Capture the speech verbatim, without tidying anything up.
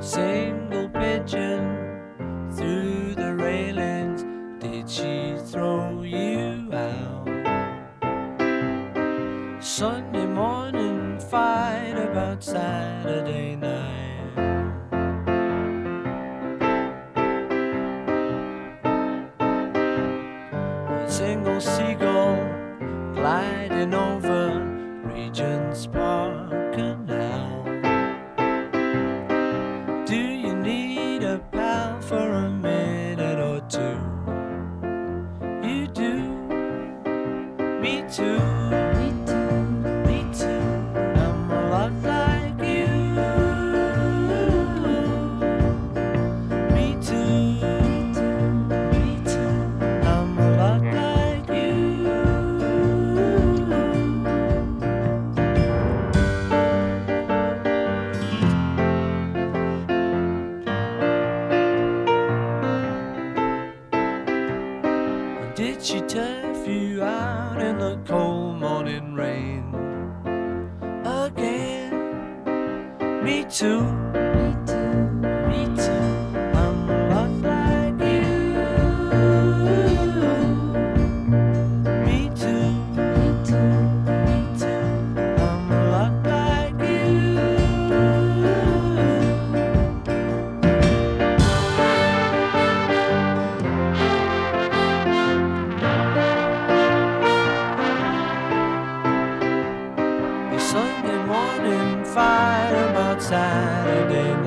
Single pigeon through the railings, did she throw you out? Sunday morning fight about Saturday night. A single seagull gliding over Regent's Park Canal. Do you need a pal for a minute or two? You do. Me too. Me too. Me too. I'm a lot like you. Me too. Me too. I'm a lot like you. Did she turf you out in the cold morning rain again? Me too. Me too. Me too. I'm a lot like you. Me too. Me too. Me too. I'm a lot like you. Sunday morning fight about Saturday night.